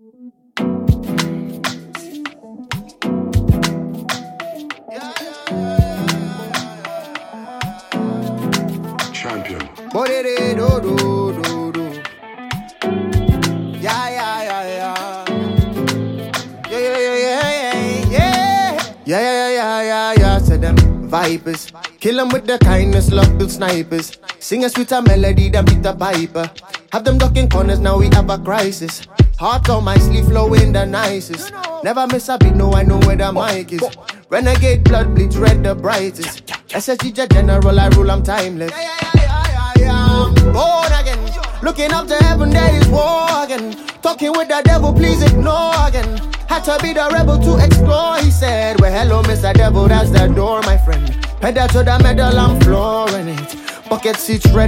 Champion. Yeah. Say them vipers. Kill them with the kindness, love build snipers. Sing a sweeter melody than Peter Piper. Have them ducking corners, now we have a crisis. Heart on my sleeve, flowing the nicest. Never miss a beat, no, I know where the mic is. Renegade blood bleeds red the brightest. SSG general, I rule, I'm timeless. I'm born again. Looking up to heaven, there is war again. Talking with the devil, please ignore again. Had to be the rebel to explore, he said. Well, hello, Mr. Devil, that's the door, my friend. Pedal to the metal, I'm flooring it. Bucket seats, red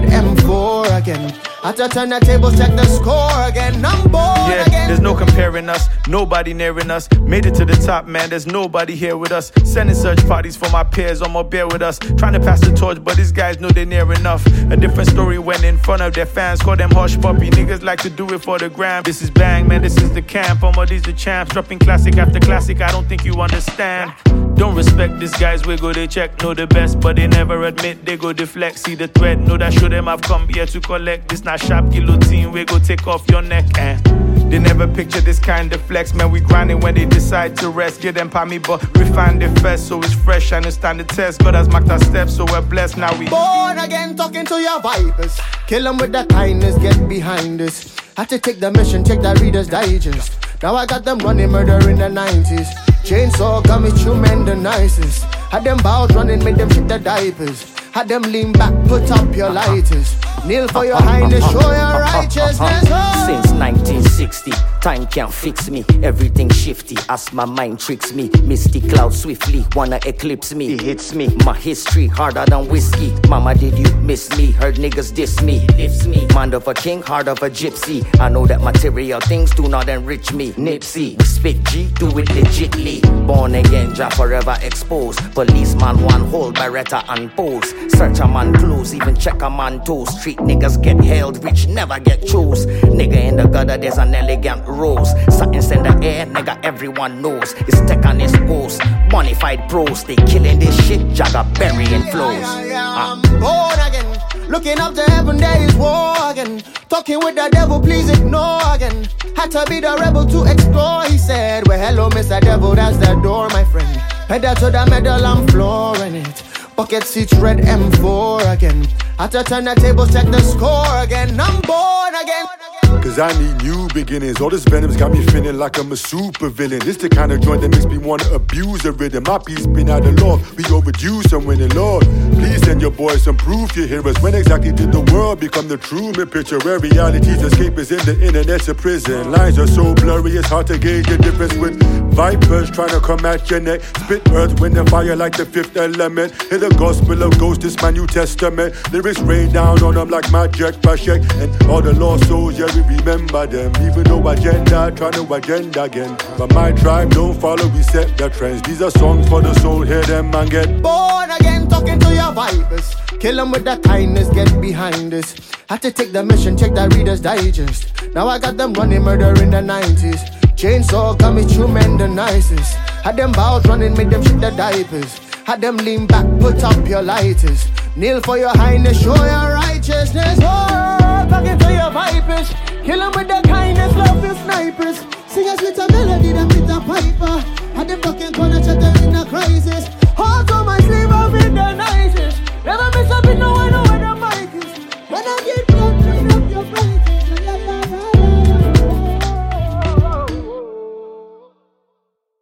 M4 again. Had to turn the tables, check the score again. I'm born again. There's no comparing us, nobody nearing us. Made it to the top, man, there's nobody here with us. Sending search parties for my peers, on my bear with us. Trying to pass the torch, but these guys know they're near enough. A different story when in front of their fans. Call them hush puppy, niggas like to do it for the gram. This is bang, man, this is the camp. All these the champs, dropping classic after classic, I don't think you understand. Don't respect these guys, we go they check, know the best, but they never admit they go deflect. See the threat, know that show them I've come here to collect. This not sharp guillotine, we go take off your neck. They never picture this kind of flex, man, we grinding when they decide to rest. Get them pa me, but refine the fest, so it's fresh, I understand the test. God has marked our steps, so we're blessed, now we born again, talking to your vipers. Kill them with the kindness, get behind us. Had to take the mission, check the Reader's Digest. Now I got them running murder in the 90s. Chainsaw got me men the nicest. Had them bows running, made them shit the diapers. Had them lean back, put up your lighters. Kneel for your highness, show your righteousness. Since 1960, time can't fix me. Everything shifty as my mind tricks me. Misty cloud swiftly wanna eclipse me. It hits me, my history harder than whiskey. Mama, did you miss me? Heard niggas diss me. Lifts me, mind of a king, heart of a gypsy. I know that material things do not enrich me. Nipsey, spit G, do it legitly. Born again, Jah forever exposed. Policeman one hold, Beretta and pose. Search a man clothes, even check a man toes. Street niggas get held, rich never get chose. Nigga in the gutter, there's an elegant rose. Something's in the air, nigga, everyone knows. It's tech on his post, bonafide pros. They killing this shit, Jagger burying flows. I'm born again. Looking up to heaven, there is war again. Talking with the devil, please ignore again. Had to be the rebel to explore, he said. Well, hello, Mr. Devil, that's the door, my friend. Pedal to the metal, I'm flooring it. Bucket seats, red M4 again. Had to turn the tables, check the score again. I'm born again. Cause I need new beginnings. All this venom's got me feeling like I'm a super villain. It's the kind of joint that makes me wanna abuse the rhythm. My peace been out of law, we overdue some winning, Lord. Please send your boys some proof you hear us. When exactly did the world become the Truman picture? Where reality's escape is in the internet's a prison. Lines are so blurry, it's hard to gauge the difference with vipers trying to come at your neck. Spit earth, wind and fire like the fifth element. Hear the gospel of ghosts, it's my New Testament. Lyrics rain down on them like magic, Pashek. And all the lost souls, yeah, we remember them. Even though agenda, trying to agenda again. But my tribe don't follow, we set the trends. These are songs for the soul, hear them and get born again, talking to your vipers. Kill them with the kindness, get behind us. Had to take the mission, check the Reader's Digest. Now I got them running murder in the 90s. Chainsaw got me men the nicest. Had them bows running, made them shit the diapers. Had them lean back, put up your lighters. Kneel for your highness, show your righteousness. Oh, talking to your vipers. Kill them with the kindness, love the snipers. Sing us with a melody.